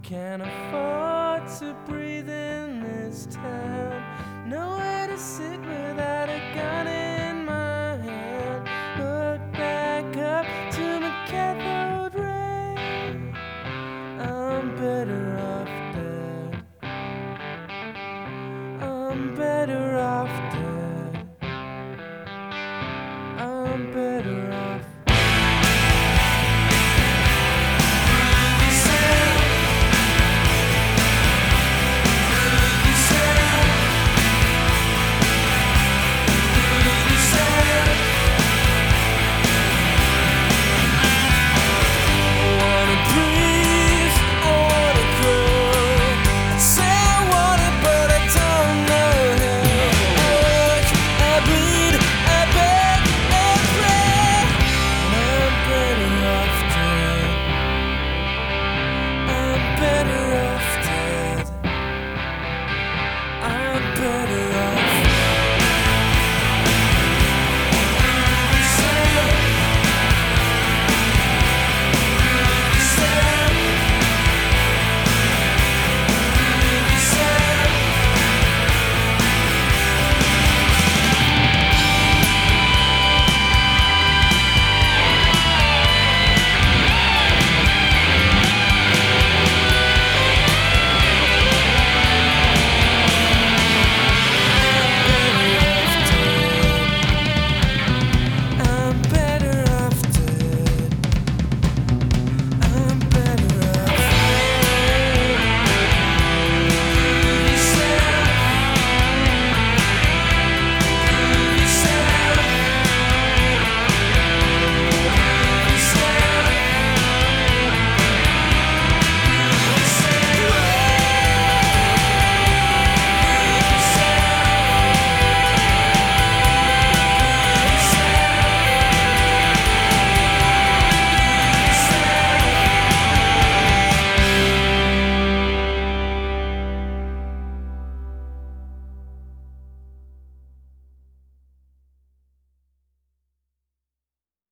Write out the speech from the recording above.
Can't afford to breathe in this town. Nowhere to sit without a gun in my hand. Look back up to my cathode ray. I'm better